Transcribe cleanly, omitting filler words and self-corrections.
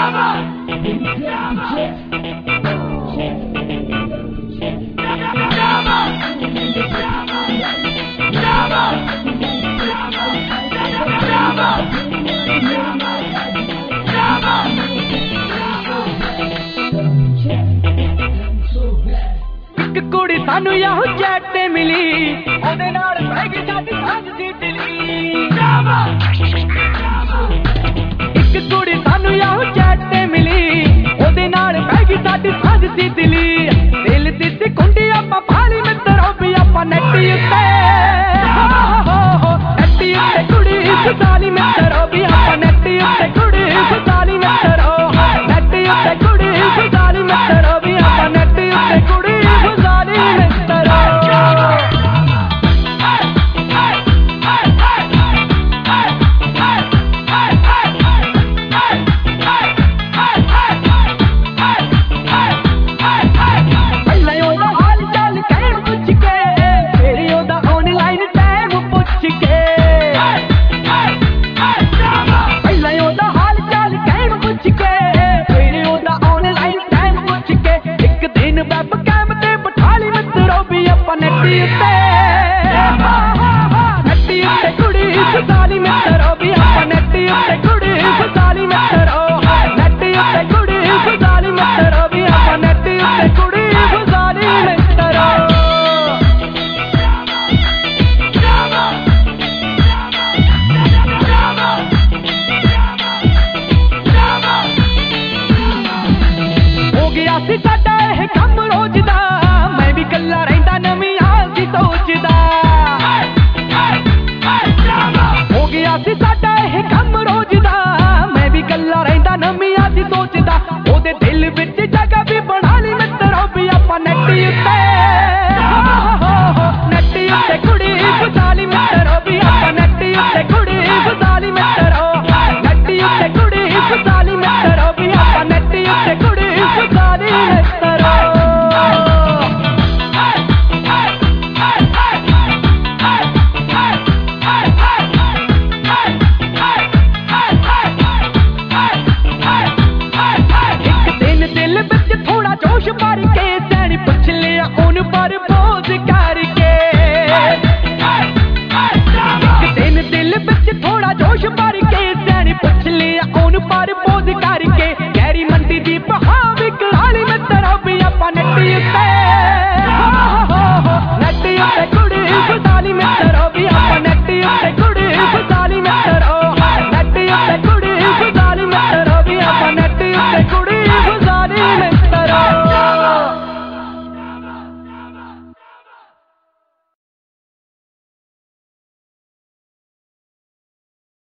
कुड़ी सानू याहू जट मिली ओदे नाल पै गई साडी सांझ दी दिली इक कुड़ी सानू याहू जट मिली ओदे नाल पै गई साडी सांझ दी दिली दिल दी कुंडी आपां फाली मित्रो भी आपां नैटी उत्ते नैटी उत्ते कुड़ी फसाली मित्रो भी आपां नैटी उत्ते कुड़ी फसाली मित्रो नैटी उत्ते कुड़ी फसाली मित्रो भी आपां नैटी उत्ते कुड़ी नैटी उत्ते कुड़ी फसाली मित्रो भी आपां नैटी उत्ते कुड़ी फसाली मित्रो